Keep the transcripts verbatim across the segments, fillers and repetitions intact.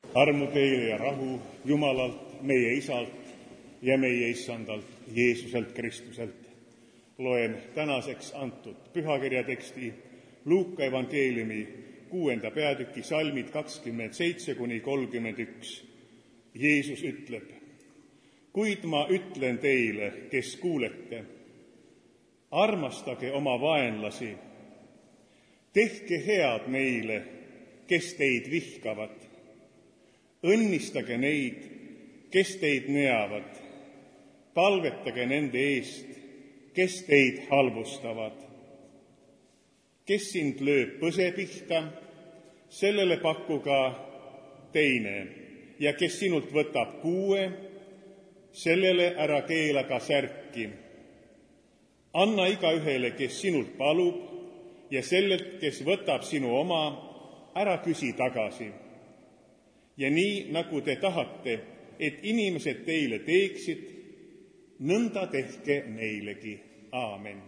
armu teile ja rahu Jumalalt, meie Isalt ja meie Issandalt, Jeesuselt Kristuselt. Loen tänaseks antud pühakirja teksti Luuka evangeeliumi kuuenda peatüki salmid kakskümmend seitse kuni kolmkümmend üks. Jeesus ütleb: kuid ma ütlen teile, kes kuulete, armastage oma vaenlasi, tehke head neile, kes teid vihkavad, õnnistage neid, kes teid neavad, palvetage nende eest, kes teid halvustavad. Kes sind lööb põse pihta, sellele pakku ka teine, ja kes sinult võtab kuue, sellele ära keela ka särki. Anna igaühele, kes sinult palub, ja sellelt, kes võtab sinu oma, ära küsi tagasi. Ja nii, nagu te tahate, et inimesed teile teeksid, nõnda tehke neilegi. Aamen.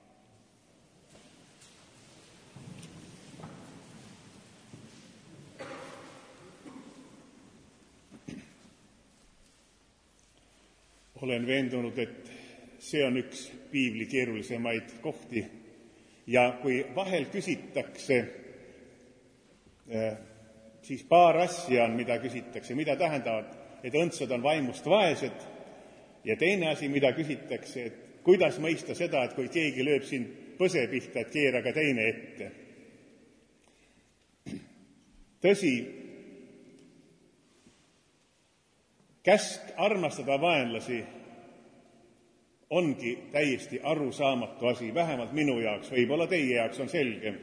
Olen veendunud, et see on üks piibli keerulisemaid kohti ja kui vahel küsitakse, siis paar asja on, mida küsitakse, mida tähendavad, et õndsad on vaimust vaesed, ja teine asi, mida küsitakse, et kuidas mõista seda, et kui keegi lööb sind põse pihta, et keera ka teine ette. Tõsi, käsk armastada vaenlasi ongi täiesti arusaamatu asi, vähemalt minu jaoks, võib-olla teie jaoks on selge.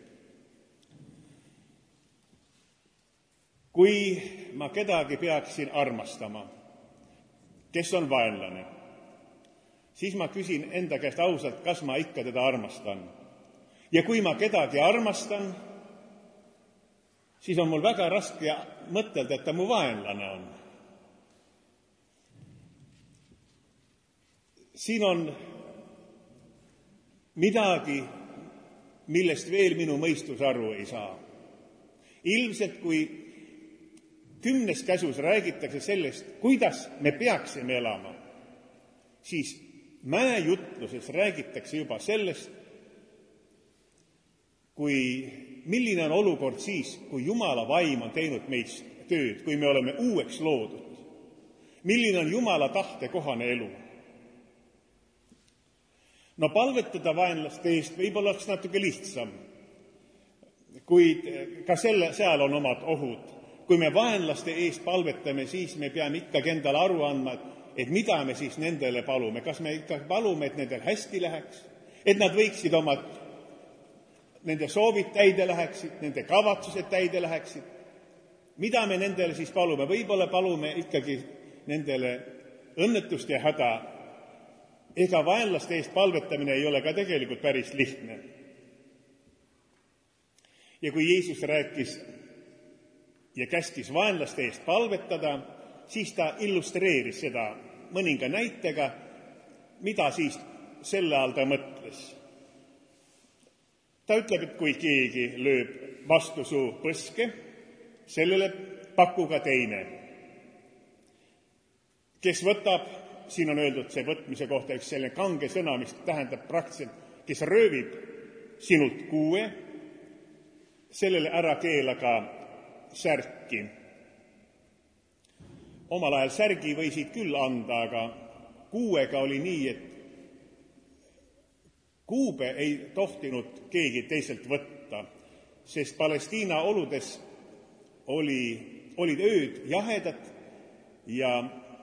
Kui ma kedagi peaksin armastama, kes on vaenlane, siis ma küsin enda käest ausalt, kas ma ikka teda armastan. Ja kui ma kedagi armastan, siis on mul väga raske mõtelda, et ta mu vaenlane on. Siin on midagi, millest veel minu mõistus aru ei saa. Ilmselt, kui kümnes käsus räägitakse sellest, kuidas me peaksime elama, siis mäejutluses räägitakse juba sellest, kui, milline on olukord siis, kui Jumala vaim on teinud meist tööd, kui me oleme uueks loodud. Milline on Jumala tahte kohane elu. No palvetada vaenlaste eest võib-olla oleks natuke lihtsam, kuid ka selle, seal on omad ohud. Kui me vaenlaste eest palvetame, siis me peame ikkagi endale aru andma, et mida me siis nendele palume. Kas me ikka palume, et nendel hästi läheks, et nad võiksid oma, nende soovid täide läheksid, nende kavatsused täide läheksid. Mida me nendele siis palume? Võib-olla palume ikkagi nendele õnnetust ja häda. Ega vaenlaste eest palvetamine ei ole ka tegelikult päris lihtne. Ja kui Jeesus rääkis ja käskis vaenlaste eest palvetada, siis ta illustreeris seda mõninga näitega, mida siis selle all ta mõtles. Ta ütleb, et kui keegi lööb vastu su põske, sellele pakku ka teine. Kes võtab, siin on öeldud see võtmise kohta üks selline kange sõna, mis tähendab praktiliselt, kes röövib sinult kuue, sellele ära keela ka särki. Omal ajal särgi võisid küll anda, aga kuuega oli nii, et kuube ei tohtinud keegi teiselt võtta, sest Palestiina oludes oli, olid ööd jahedad ja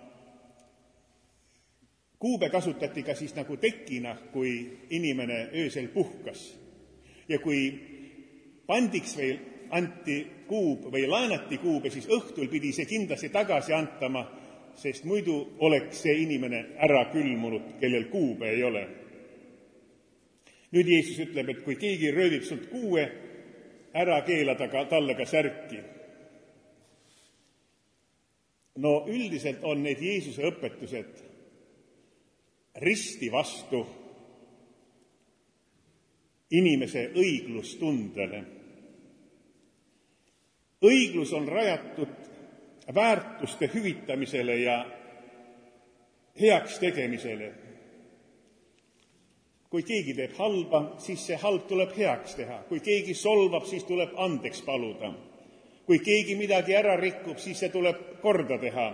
kuube kasutati ka siis nagu tekina, kui inimene öösel puhkas. Ja kui pandiks või anti kuub või laenati kuube, siis õhtul pidi see kindlasti tagasi antama, sest muidu oleks see inimene ära külmunud, kellel kuube ei ole. Nüüd Jeesus ütleb, et kui keegi röövib sult kuue, ära keelada ka, talle ka särki. No üldiselt on need Jeesuse õpetused risti vastu inimese õiglustundele. Õiglus on rajatud väärtuste hüvitamisele ja heaks tegemisele. Kui keegi teeb halba, siis see halb tuleb heaks teha. Kui keegi solvab, siis tuleb andeks paluda. Kui keegi midagi ära rikub, siis see tuleb korda teha.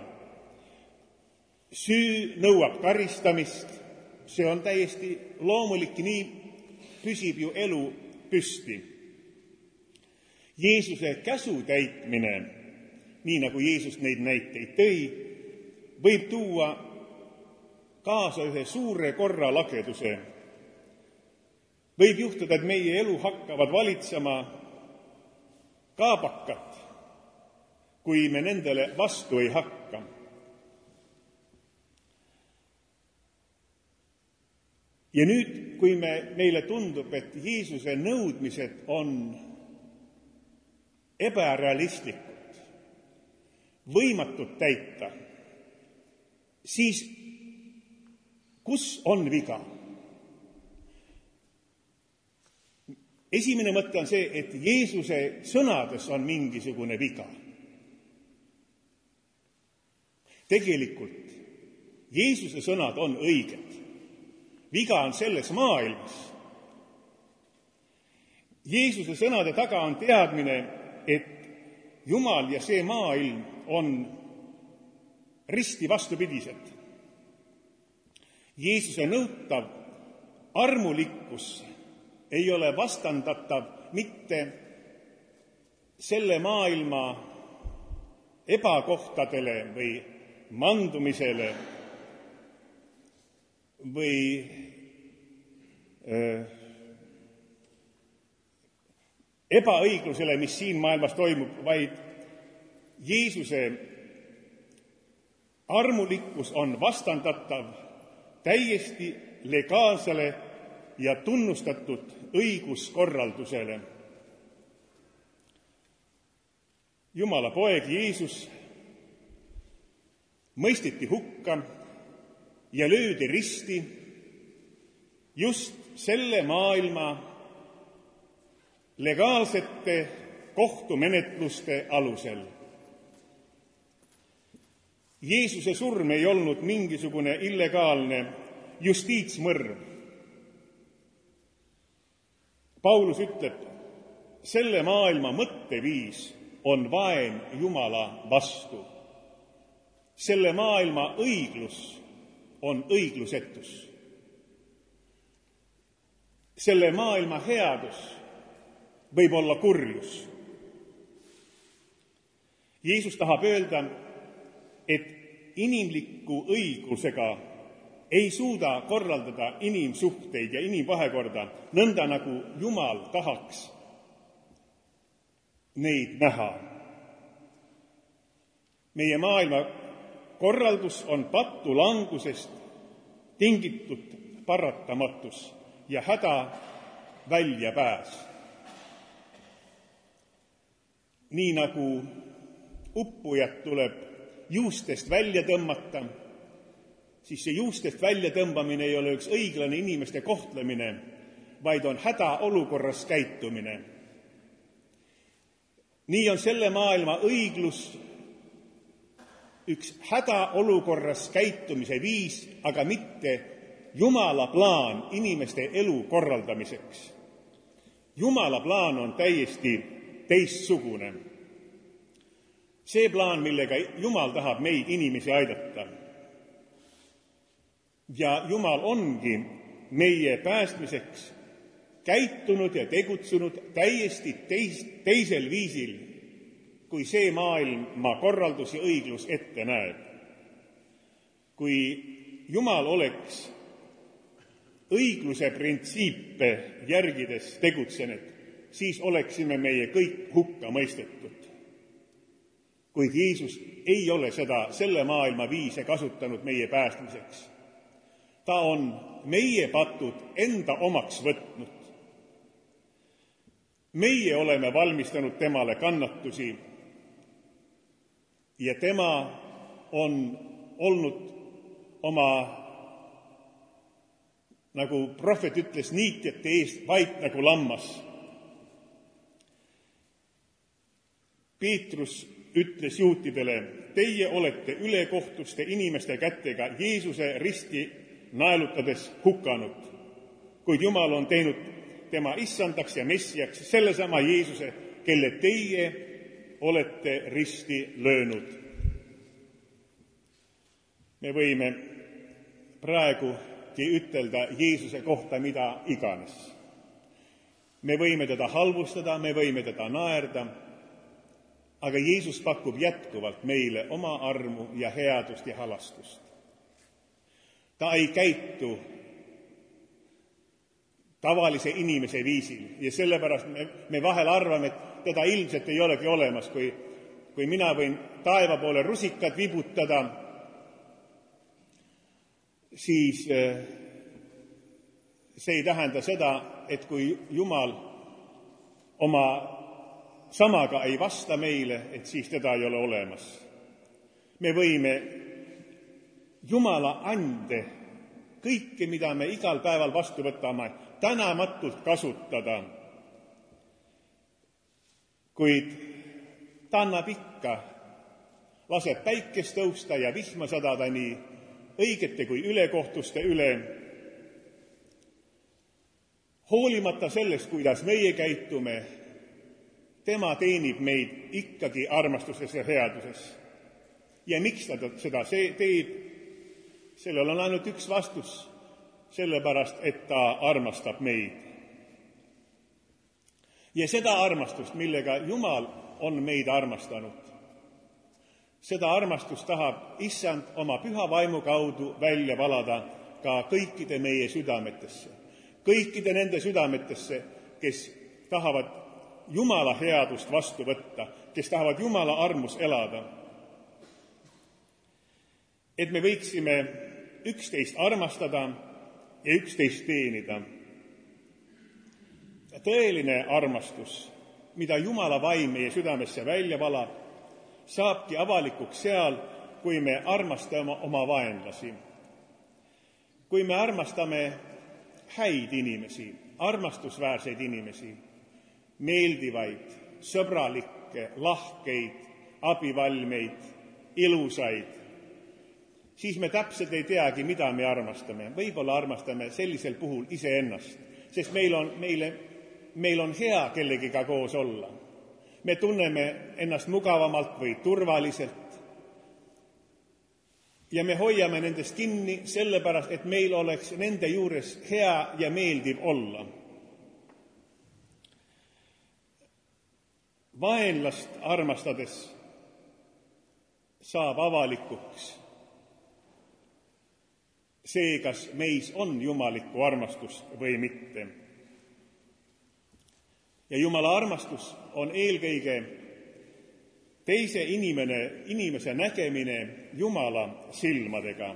Süü nõuab karistamist, see on täiesti loomulik, nii püsib ju elu püsti. Jeesuse käsu täitmine, nii nagu Jeesus neid näiteid tõi, võib tuua kaasa ühe suure korra lageduse. Võib juhtuda, et meie elu hakkavad valitsema kaabakad, kui me nendele vastu ei hakka. Ja nüüd, kui me, meile tundub, et Jeesuse nõudmised on ebarealistlikud, võimatud täita, siis kus on viga? Esimene mõte on see, et Jeesuse sõnades on mingisugune viga. Tegelikult Jeesuse sõnad on õiged. Viga on selles maailmas. Jeesuse sõnade taga on teadmine, et Jumal ja see maailm on risti vastupidised. Jeesuse nõutav armulikkus ei ole vastandatav mitte selle maailma ebakohtadele või mandumisele või öö, ebaõiglusele, mis siin maailmas toimub, vaid Jeesuse armulikkus on vastandatav täiesti legaalsele ja tunnustatud õiguskorraldusele. Jumala poeg Jeesus mõistiti hukka ja löödi risti just selle maailma legaalsete kohtumenetluste alusel. Jeesuse surm ei olnud mingisugune illegaalne justiitsmõrv. Paulus ütleb, selle maailma mõtteviis on vaen Jumala vastu. Selle maailma õiglus on õiglusetus. Selle maailma headus võib olla kurjus. Jeesus tahab öelda, et inimliku õiglusega ei suuda korraldada inimsuhteid ja inimvahekorda, nõnda nagu Jumal tahaks neid näha. Meie maailma korraldus on pattu langusest tingitud paratamatus ja häda väljapääs. Nii nagu uppujat tuleb juustest välja tõmmata, siis see juustest välja tõmbamine ei ole üks õiglane inimeste kohtlemine, vaid on hädaolukorras käitumine. Nii on selle maailma õiglus üks hädaolukorras käitumise viis, aga mitte Jumala plaan inimeste elu korraldamiseks. Jumala plaan on täiesti teistsugune. See plaan, millega Jumal tahab meid inimesi aidata. Ja Jumal ongi meie päästmiseks käitunud ja tegutsenud täiesti teis, teisel viisil, kui see maailma korraldus ja õiglus ette näeb. Kui Jumal oleks õigluse printsiipe järgides tegutsenud, siis oleksime meie kõik hukka mõistetud. Kuid Jeesus ei ole seda selle maailma viise kasutanud meie päästmiseks. Ta on meie patud enda omaks võtnud. Meie oleme valmistanud temale kannatusi ja tema on olnud oma, nagu prohvet ütles, niitjate eest vait nagu lammas. Peetrus ütles juutidele, teie olete ülekohtuste inimeste kätega Jeesuse risti naelutades hukanud, kuid Jumal on teinud tema issandaks ja messiaks sellesama Jeesuse, kelle teie olete risti löönud. Me võime praegugi ütelda Jeesuse kohta mida iganes. Me võime teda halvustada, me võime teda naerda, aga Jeesus pakub jätkuvalt meile oma armu ja headust ja halastust. Ta ei käitu tavalise inimese viisil ja sellepärast me, me vahel arvame, et teda ilmselt ei olegi olemas, kui, kui mina võin taeva poole rusikat vibutada, siis see ei tähenda seda, et kui Jumal oma samaga ei vasta meile, et siis teda ei ole olemas. Me võime Jumala ande, kõike, mida me igal päeval vastu võtame, tänamatult kasutada. Kuid ta annab ikka, laseb päikest tõusta ja vihma sadada nii õigete kui ülekohtuste üle. Hoolimata sellest, kuidas meie käitume, tema teenib meid ikkagi armastuses ja headuses. Ja miks ta seda teeb? Sellel on ainult üks vastus, sellepärast, et ta armastab meid. Ja seda armastust, millega Jumal on meid armastanud, seda armastust tahab issand oma püha vaimu kaudu välja valada ka kõikide meie südametesse. Kõikide nende südametesse, kes tahavad Jumala headust vastu võtta, kes tahavad Jumala armus elada. Et me võiksime üksteist armastada ja üksteist teenida. Tõeline armastus, mida Jumala vaim meie südamesse välja valab, saabki avalikuks seal, kui me armastame oma vaenlasi. Kui me armastame häid inimesi, armastusväärseid inimesi, meeldivaid, sõbralikke, lahkeid, abivalmeid, ilusaid, siis me täpselt ei teagi, mida me armastame. Võib-olla armastame sellisel puhul iseennast, sest meil on, meile, meil on hea kellegiga koos olla. Me tunneme ennast mugavamalt või turvaliselt ja me hoiame nendest kinni sellepärast, et meil oleks nende juures hea ja meeldiv olla. Vaenlast armastades saab avalikuks see, kas meis on jumalikku armastust või mitte. Ja Jumala armastus on eelkõige teise inimene, inimese nägemine Jumala silmadega.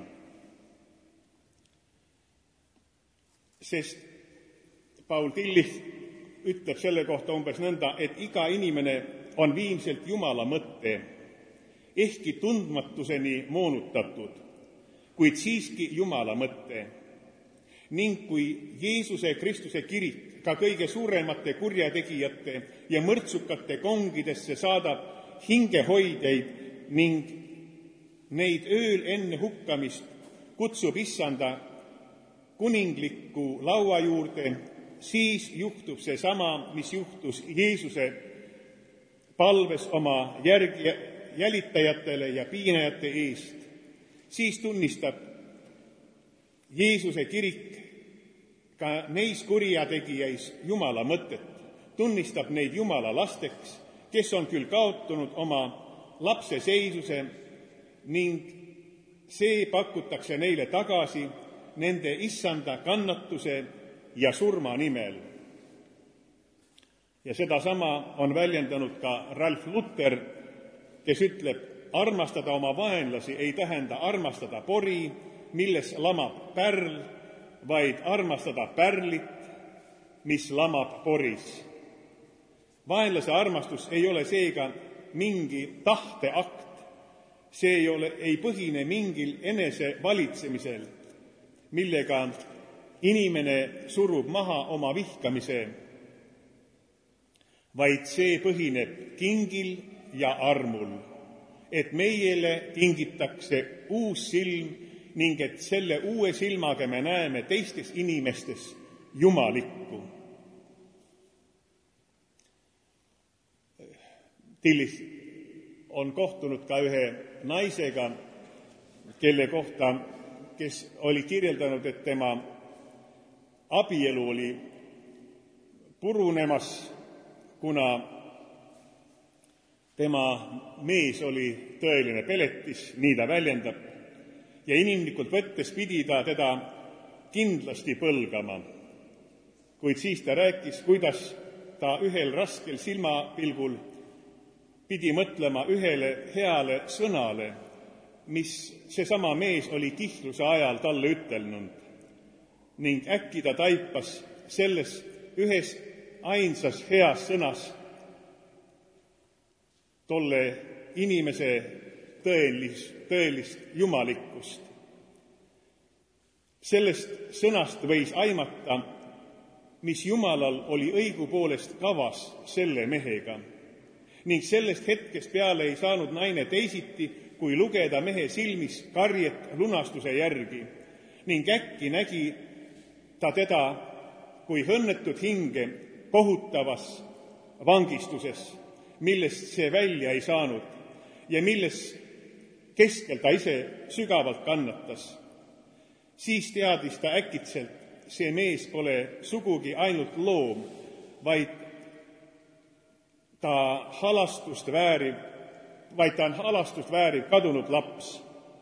Sest Paul Tillich ütleb selle kohta umbes nõnda, et iga inimene on viimselt Jumala mõtte, ehkki tundmatuseni moonutatud, kuid siiski Jumala mõtte. Ning kui Jeesuse Kristuse kirik ka kõige suuremate kurjategijate ja mõrtsukate kongidesse saadab hingehoidjaid ning neid ööl enne hukkamist kutsub issanda kuningliku laua juurde, siis juhtub see sama, mis juhtus Jeesuse palves oma järgi jälitajatele ja piinajate eest. Siis tunnistab Jeesuse kirik ka neis kurjategijais Jumala mõtet, tunnistab neid Jumala lasteks, kes on küll kaotanud oma lapse seisuse ning see pakutakse neile tagasi nende issanda kannatuse ja surma nimel. Ja sedasama on väljendanud ka Ralf Luther, kes ütleb, armastada oma vaenlasi ei tähenda armastada pori, milles lamab pärl, vaid armastada pärlit, mis lamab poris. Vaenlase armastus ei ole seega mingi tahteakt, see ei, ole, ei põhine mingil enese valitsemisel, millega inimene surub maha oma vihkamise, vaid see põhineb kingil ja armul, et meile kingitakse uus silm ning et selle uue silmaga me näeme teistes inimestes jumalikku. Tillis on kohtunud ka ühe naisega, kelle kohta, kes oli kirjeldanud, et tema abielu oli purunemas, kuna tema mees oli tõeline peletis, nii ta väljendab, ja inimlikult võttes pidi ta teda kindlasti põlgama. Kuid siis ta rääkis, kuidas ta ühel raskel silmapilgul pidi mõtlema ühele heale sõnale, mis seesama mees oli kihluse ajal talle ütelnud, ning äkki ta taipas selles ühes ainsas heas sõnas tolle inimese tõelist, tõelist jumalikkust. Sellest sõnast võis aimata, mis Jumalal oli õigupoolest kavas selle mehega, ning sellest hetkest peale ei saanud naine teisiti, kui lugeda mehe silmis karjet lunastuse järgi, ning äkki nägi ta teda kui õnnetut hinge kohutavas vangistuses, millest see välja ei saanud ja milles keskel ta ise sügavalt kannatas. Siis teadis ta äkitselt, see mees pole sugugi ainult loom, vaid ta halastust väärib, vaid ta on halastust väärib kadunud laps.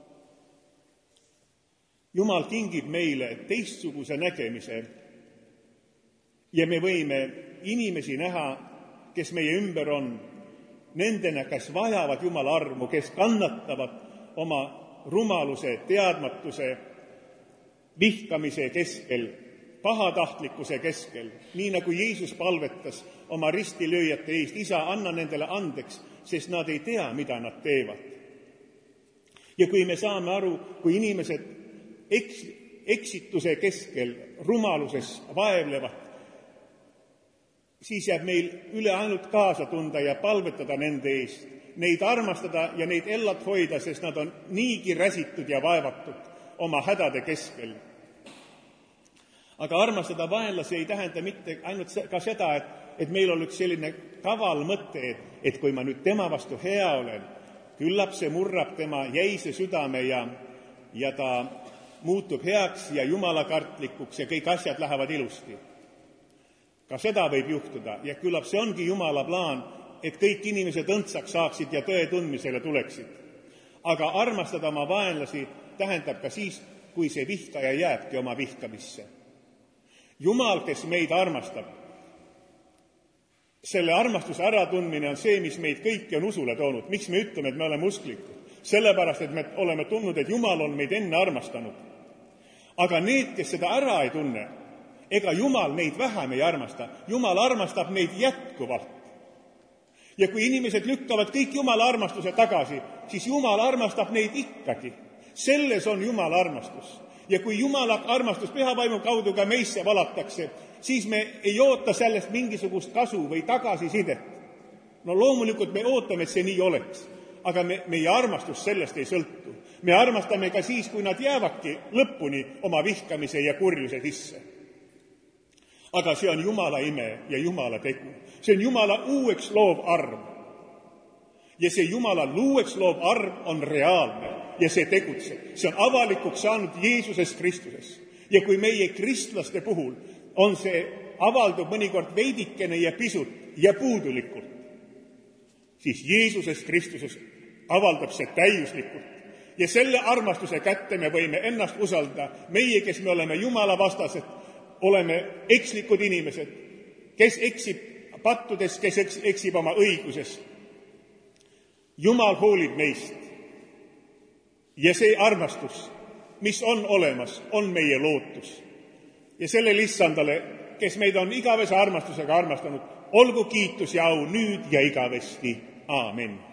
Jumal kingib meile teistsuguse nägemise ja me võime inimesi näha, kes meie ümber on, nendena, kes vajavad Jumala armu, kes kannatavad oma rumaluse, teadmatuse, vihkamise keskel, pahatahtlikkuse keskel, nii nagu Jeesus palvetas oma ristilööjate eest, isa, anna nendele andeks, sest nad ei tea, mida nad teevad. Ja kui me saame aru, kui inimesed eks, eksituse keskel, rumaluses vaevlevad, siis jääb meil üle ainult kaasa tunda ja palvetada nende eest, neid armastada ja neid ellat hoida, sest nad on niigi räsitud ja vaevatud oma hädade keskel. Aga armastada vaenlasi ei tähenda mitte ainult ka seda, et, et meil on üks selline kaval mõte, et, et kui ma nüüd tema vastu hea olen, küllap see murrab tema jäise südame ja, ja ta muutub heaks ja jumalakartlikuks ja kõik asjad lähevad ilusti. Ka seda võib juhtuda ja küllap see ongi Jumala plaan, et kõik inimesed õndsaks saaksid ja tõe tundmisele tuleksid. Aga armastada oma vaenlasi tähendab ka siis, kui see vihkaja jääbki oma vihkamisse. Jumal, kes meid armastab, selle armastuse äratundmine on see, mis meid kõiki on usule toonud. Miks me ütleme, et me oleme usklikud? Sellepärast, et me oleme tundnud, et Jumal on meid enne armastanud. Aga need, kes seda ära ei tunne, ega Jumal neid vähem ei armasta. Jumal armastab neid jätkuvalt. Ja kui inimesed lükkavad kõik Jumala armastuse tagasi, siis Jumal armastab neid ikkagi. Selles on Jumala armastus. Ja kui Jumala armastus pühavaimu kaudu ka meisse valatakse, siis me ei oota sellest mingisugust kasu või tagasisidet. No loomulikult me ootame, et see nii oleks. Aga me, meie armastus sellest ei sõltu. Me armastame ka siis, kui nad jäävadki lõpuni oma vihkamise ja kurjuse sisse. Aga see on Jumala ime ja Jumala tegu. See on Jumala uueks loov arm. Ja see Jumala uueks loov arm on reaalne ja see tegutseb. See on avalikuks saanud Jeesuses Kristuses. Ja kui meie kristlaste puhul on see avaldub mõnikord veidikene ja pisut ja puudulikult, siis Jeesuses Kristuses avaldab see täiuslikult. Ja selle armastuse kätte me võime ennast usaldada. Meie, kes me oleme Jumala vastased, oleme ekslikud inimesed, kes eksib pattudes, kes eksib oma õiguses. Jumal hoolib meist. Ja see armastus, mis on olemas, on meie lootus. Ja selle issandale, kes meid on igavese armastusega armastanud, olgu kiitus ja au nüüd ja igavesti. Aamen.